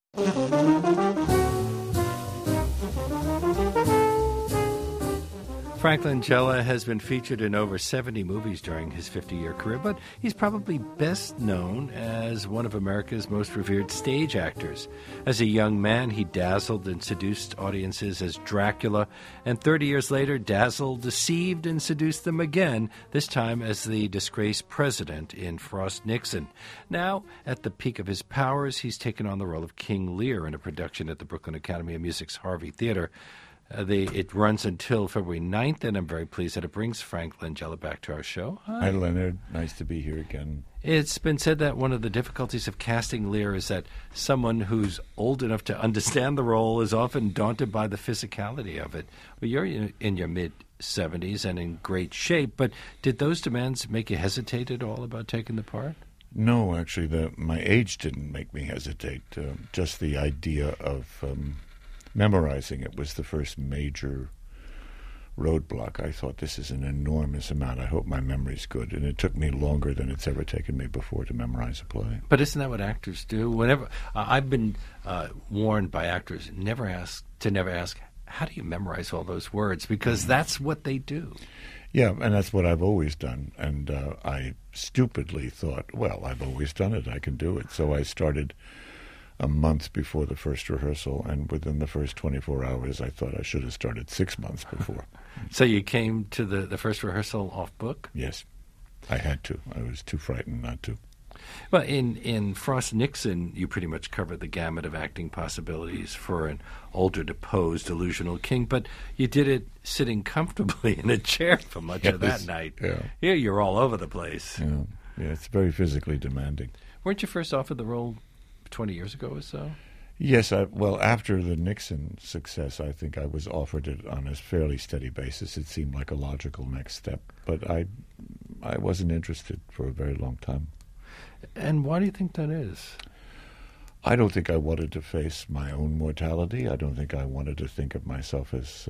Frank Langella has been featured in over 70 movies during his 50-year career, but he's probably best known as one of America's most revered stage actors. As a young man, he dazzled and seduced audiences as Dracula, and 30 years later dazzled, deceived, and seduced them again, this time as the disgraced president in Frost Nixon. Now, at the peak of his powers, he's taken on the role of King Lear in a production at the Brooklyn Academy of Music's Harvey Theater. It runs until February 9th, and I'm very pleased that it brings Frank Langella back to our show. Hi, Leonard. Nice to be here again. It's been said that one of the difficulties of casting Lear is that someone who's old enough to understand the role is often daunted by the physicality of it. Well, you're in your mid-70s and in great shape, but did those demands make you hesitate at all about taking the part? No, actually, my age didn't make me hesitate. Just the idea of memorizing it was the first major roadblock. I thought, this is an enormous amount. I hope my memory's good. And it took me longer than it's ever taken me before to memorize a play. But isn't that what actors do? Whenever I've been warned by actors never ask, how do you memorize all those words? Because that's what they do. Yeah, and that's what I've always done. And I stupidly thought, well, I've always done it. I can do it. So I started a month before the first rehearsal, and within the first 24 hours, I thought I should have started 6 months before. So you came to the first rehearsal off book? Yes, I had to. I was too frightened not to. Well, in Frost Nixon, you pretty much covered the gamut of acting possibilities for an older, deposed, delusional king, but you did it sitting comfortably in a chair for much of that night. Yeah. Here you're all over the place. Yeah, it's very physically demanding. Weren't you first offered the role 20 years ago or so? Yes, after the Nixon success, I think I was offered it on a fairly steady basis. It seemed like a logical next step, but I wasn't interested for a very long time. And why do you think that is? I don't think I wanted to face my own mortality. I don't think I wanted to think of myself as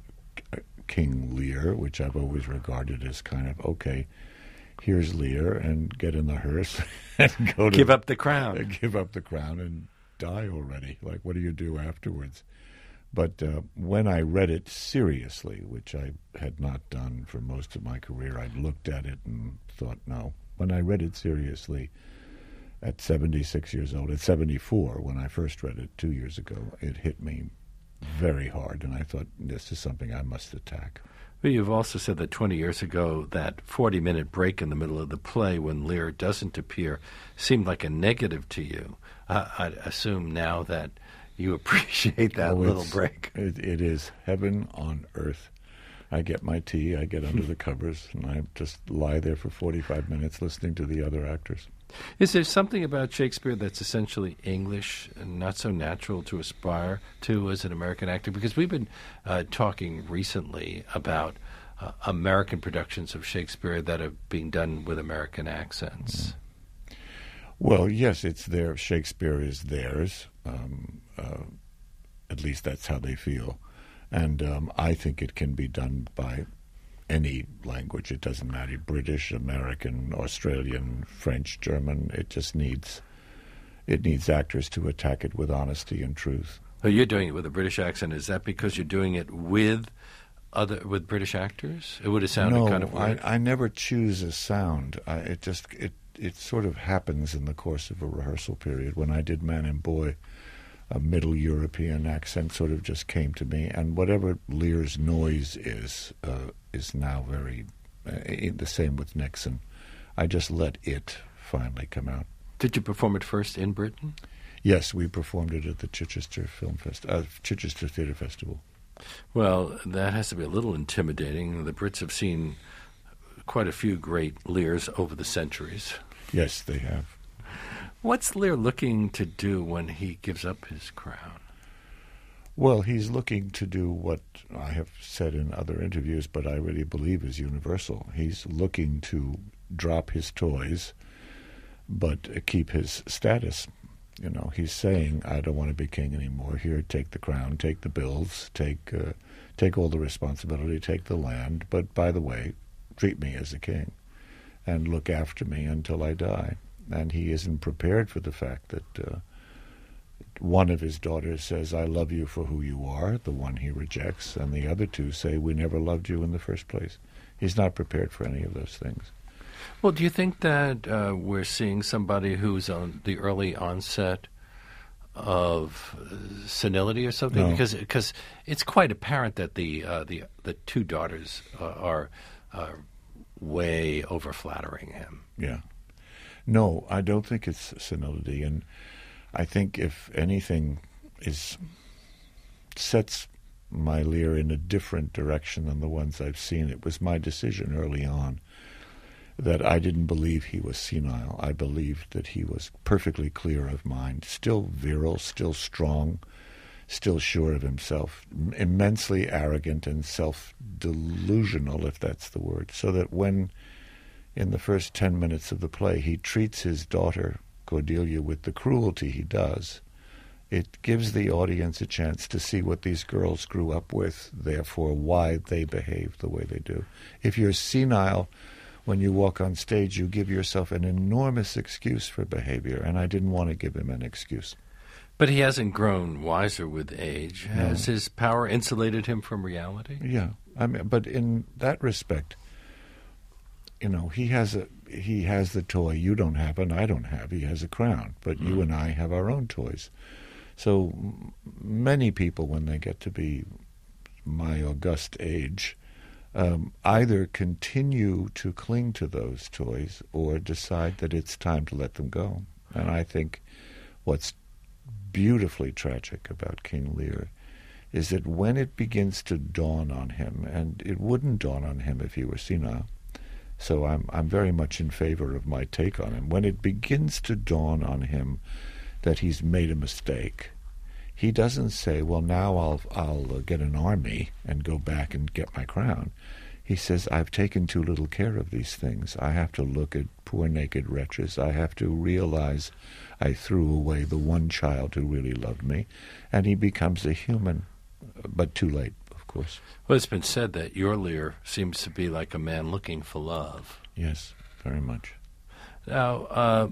King Lear, which I've always regarded as kind of, okay, here's Lear, and get in the hearse and go to... Give up the crown. Give up the crown and die already. Like, what do you do afterwards? But when I read it seriously, which I had not done for most of my career, I'd looked at it and thought, no. When I read it seriously at 76 years old, at 74, when I first read it 2 years ago, it hit me very hard, and I thought, this is something I must attack. Well, you've also said that 20 years ago, that 40-minute break in the middle of the play when Lear doesn't appear seemed like a negative to you. I assume now that you appreciate that little break. It is heaven on earth. I get my tea, I get under the covers, and I just lie there for 45 minutes listening to the other actors. Is there something about Shakespeare that's essentially English and not so natural to aspire to as an American actor? Because we've been talking recently about American productions of Shakespeare that are being done with American accents. Well, yes, it's their Shakespeare is theirs. At least that's how they feel. And I think it can be done by any language. It doesn't matter, British, American, Australian, French, German. It just needs actors to attack it with honesty and truth. Oh, you're doing it with a British accent. Is that because you're doing it with British actors? It would have sounded kind of weird. I never choose a sound. It sort of happens in the course of a rehearsal period. When I did Man and Boy, a Middle European accent sort of just came to me, and whatever Lear's noise is now very the same with Nixon. I just let it finally come out. Did you perform it first in Britain? Yes, we performed it at the Chichester Chichester Theatre Festival. Well, that has to be a little intimidating. The Brits have seen quite a few great Lears over the centuries. Yes, they have. What's Lear looking to do when he gives up his crown? Well, he's looking to do what I have said in other interviews, but I really believe is universal. He's looking to drop his toys, but keep his status. You know, he's saying, I don't want to be king anymore. Here, take the crown, take the bills, take all the responsibility, take the land, but by the way, treat me as a king and look after me until I die. And he isn't prepared for the fact that one of his daughters says, "I love you for who you are," the one he rejects, and the other two say, "We never loved you in the first place." He's not prepared for any of those things. Well, do you think that we're seeing somebody who's on the early onset of senility or something? No. Because it's quite apparent that the two daughters are way over flattering him. Yeah. No, I don't think it's senility, and I think if anything sets my Lear in a different direction than the ones I've seen. It was my decision early on that I didn't believe he was senile. I believed that he was perfectly clear of mind, still virile, still strong, still sure of himself, immensely arrogant and self-delusional, if that's the word, so that when, in the first 10 minutes of the play, he treats his daughter, Cordelia, with the cruelty he does, it gives the audience a chance to see what these girls grew up with, therefore why they behave the way they do. If you're senile when you walk on stage, you give yourself an enormous excuse for behavior, and I didn't want to give him an excuse. But he hasn't grown wiser with age. No. Has his power insulated him from reality? Yeah, I mean, but in that respect, you know, he has the toy you don't have and I don't have. He has a crown, but you and I have our own toys. So many people, when they get to be my august age, either continue to cling to those toys or decide that it's time to let them go. And I think what's beautifully tragic about King Lear is that when it begins to dawn on him, and it wouldn't dawn on him if he were senile, so I'm very much in favor of my take on him. When it begins to dawn on him that he's made a mistake, he doesn't say, well, now I'll get an army and go back and get my crown. He says, I've taken too little care of these things. I have to look at poor naked wretches. I have to realize I threw away the one child who really loved me. And he becomes a human, but too late, of course. Well, it's been said that your Lear seems to be like a man looking for love. Yes, very much. Now,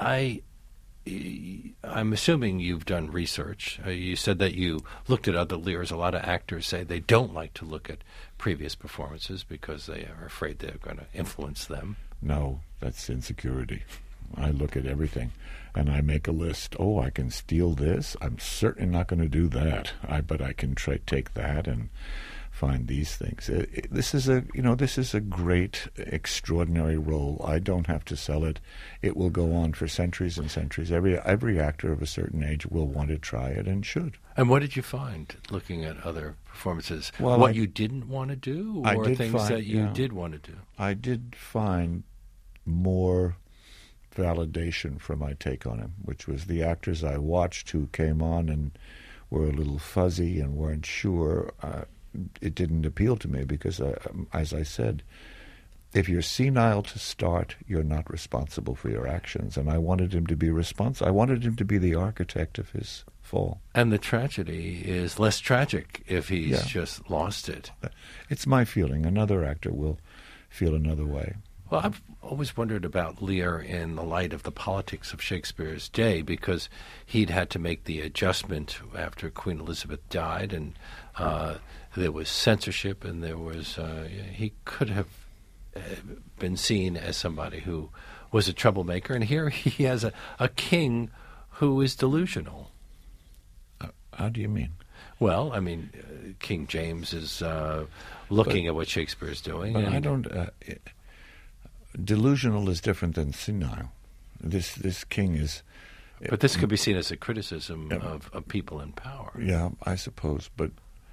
I'm assuming you've done research. You said that you looked at other Lears. A lot of actors say they don't like to look at previous performances because they are afraid they're going to influence them. No, that's insecurity. I look at everything, and I make a list. Oh, I can steal this. I'm certainly not going to do that. But I can take that and find these things. This is a great, extraordinary role. I don't have to sell it. It will go on for centuries and centuries. Every actor of a certain age will want to try it and should. And what did you find looking at other performances? Well, what you didn't want to do, or things that you did want to do? I did find more validation for my take on him, which was the actors I watched who came on and were a little fuzzy and weren't sure. It didn't appeal to me because, as I said, if you're senile to start, you're not responsible for your actions. And I wanted him to be responsible. I wanted him to be the architect of his fall. And the tragedy is less tragic if he's just lost it. It's my feeling. Another actor will feel another way. Well, I've always wondered about Lear in the light of the politics of Shakespeare's day, because he'd had to make the adjustment after Queen Elizabeth died, and there was censorship, and there was he could have been seen as somebody who was a troublemaker, and here he has a king who is delusional. How do you mean? Well, I mean, King James is looking at what Shakespeare is doing. But I don't... delusional is different than senile. This king is... But this could be seen as a criticism of people in power. Yeah, I suppose. But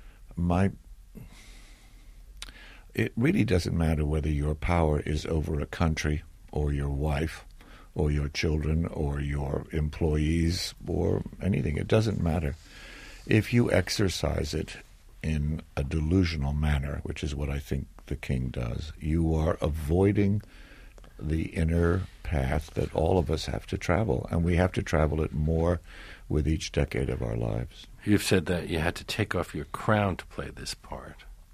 it really doesn't matter whether your power is over a country or your wife or your children or your employees or anything. It doesn't matter. If you exercise it in a delusional manner, which is what I think the king does, you are avoiding the inner path that all of us have to travel, and we have to travel it more with each decade of our lives. You've said that you had to take off your crown to play this part.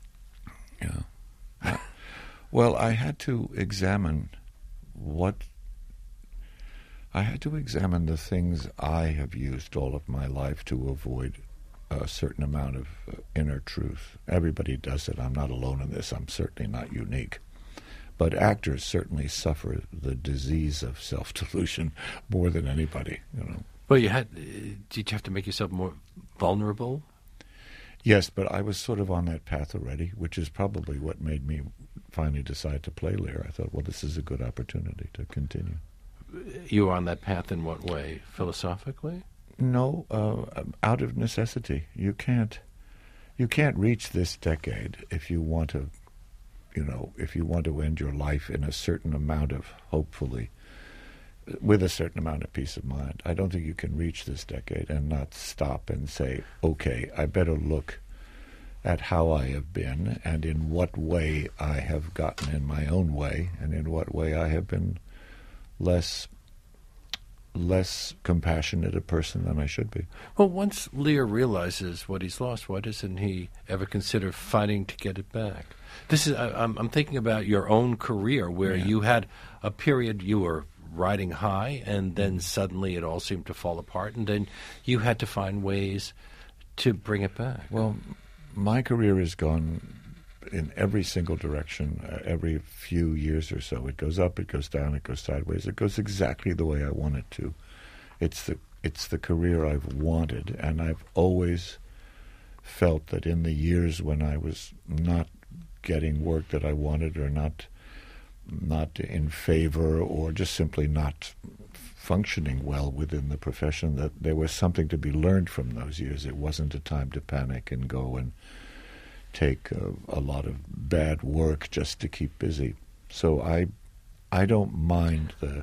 Yeah. Well, I had to examine what... I had to examine the things I have used all of my life to avoid a certain amount of inner truth. Everybody does it. I'm not alone in this. I'm certainly not unique. But actors certainly suffer the disease of self-delusion more than anybody, you know. Well, did you have to make yourself more vulnerable? Yes, but I was sort of on that path already, which is probably what made me finally decide to play Lear. I thought, well, this is a good opportunity to continue. You were on that path in what way? Philosophically? No, out of necessity. You can't reach this decade if you want to, if you want to end your life in a certain amount of, hopefully, with a certain amount of peace of mind. I don't think you can reach this decade and not stop and say, okay, I better look at how I have been and in what way I have gotten in my own way and in what way I have been less compassionate a person than I should be. Well, once Lear realizes what he's lost, why doesn't he ever consider fighting to get it back? This is I'm thinking about your own career where you had a period you were riding high and then suddenly it all seemed to fall apart and then you had to find ways to bring it back. Well, my career has gone in every single direction every few years or so. It goes up, it goes down, it goes sideways. It goes exactly the way I want it to. It's the career I've wanted, and I've always felt that in the years when I was not getting work that I wanted or not in favor or just simply not functioning well within the profession, that there was something to be learned from those years. It wasn't a time to panic and go and take a lot of bad work just to keep busy. So I don't mind the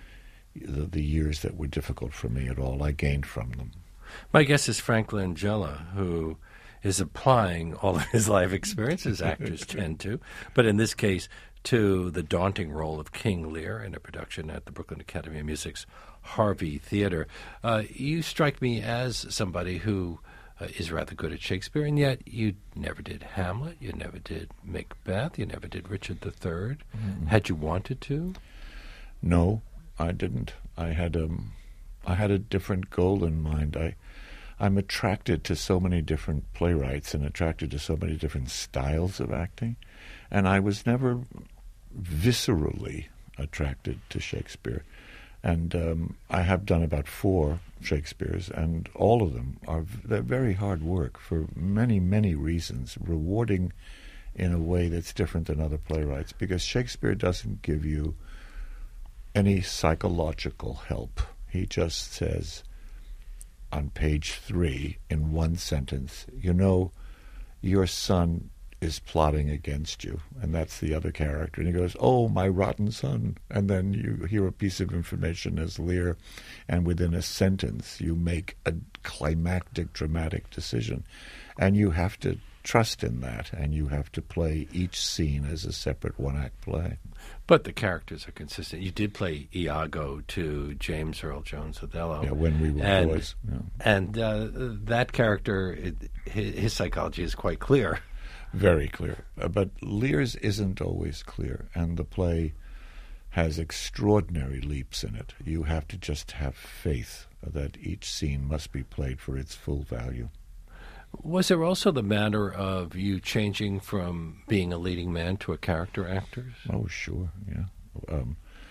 years that were difficult for me at all. I gained from them. My guest is Frank Langella, who is applying all of his life experiences, actors tend to, but in this case to the daunting role of King Lear in a production at the Brooklyn Academy of Music's Harvey Theater. You strike me as somebody who is rather good at Shakespeare, and yet you never did Hamlet, you never did Macbeth, you never did Richard III. Mm-hmm. Had you wanted to? No, I didn't. I had a different goal in mind. I'm attracted to so many different playwrights and attracted to so many different styles of acting, and I was never viscerally attracted to Shakespeare. And I have done about 4 Shakespeares, and all of them they're very hard work for many, many reasons, rewarding in a way that's different than other playwrights, because Shakespeare doesn't give you any psychological help. He just says on page 3 in one sentence, your son is plotting against you, and that's the other character. And he goes, oh, my rotten son. And then you hear a piece of information as Lear, and within a sentence you make a climactic, dramatic decision. And you have to trust in that, and you have to play each scene as a separate one-act play. But the characters are consistent. You did play Iago to James Earl Jones' Othello. Yeah, when we were boys. Yeah. And that character, his psychology is quite clear. Very clear. But Lear's isn't always clear, and the play has extraordinary leaps in it. You have to just have faith that each scene must be played for its full value. Was there also the matter of you changing from being a leading man to a character actor? Oh, sure, yeah.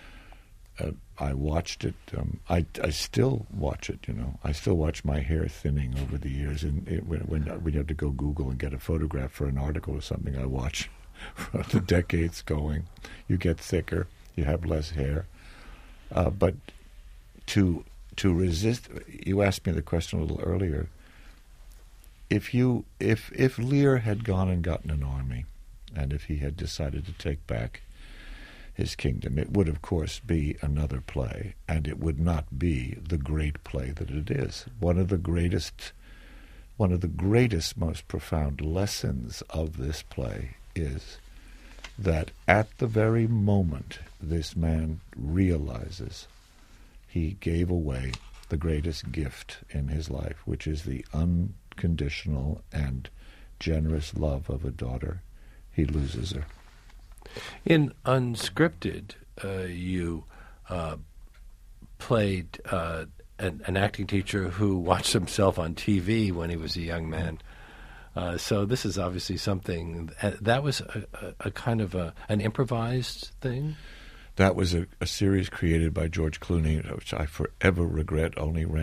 I watched it. I still watch it. I still watch my hair thinning over the years. And when you have to go Google and get a photograph for an article or something, I watch the decades going. You get thicker. You have less hair. But to resist, you asked me the question a little earlier. If Lear had gone and gotten an army, and if he had decided to take back his kingdom, it would, of course, be another play, and it would not be the great play that it is. One of the greatest, most profound lessons of this play is that at the very moment this man realizes he gave away the greatest gift in his life, which is the unconditional and generous love of a daughter, he loses her. In Unscripted, you played an acting teacher who watched himself on TV when he was a young man. So this is obviously something that was a kind of an improvised thing. That was a series created by George Clooney, which I forever regret only ran